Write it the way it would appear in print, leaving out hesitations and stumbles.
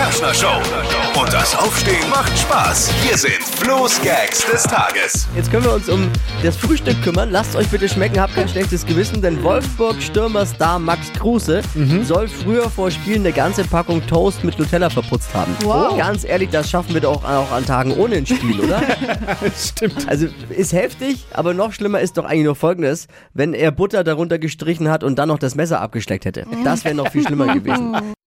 Kerschner Show. Und das Aufstehen macht Spaß. Hier sind Flo's Gags des Tages. Jetzt können wir uns um das Frühstück kümmern. Lasst euch bitte schmecken, habt kein schlechtes Gewissen, denn Wolfsburg-Stürmerstar Max Kruse soll früher vor Spielen eine ganze Packung Toast mit Nutella verputzt haben. Wow. Ganz ehrlich, das schaffen wir doch auch an Tagen ohne ein Spiel, oder? Stimmt. Also ist heftig, aber noch schlimmer ist doch eigentlich nur Folgendes, wenn er Butter darunter gestrichen hat und dann noch das Messer abgesteckt hätte. Das wäre noch viel schlimmer gewesen.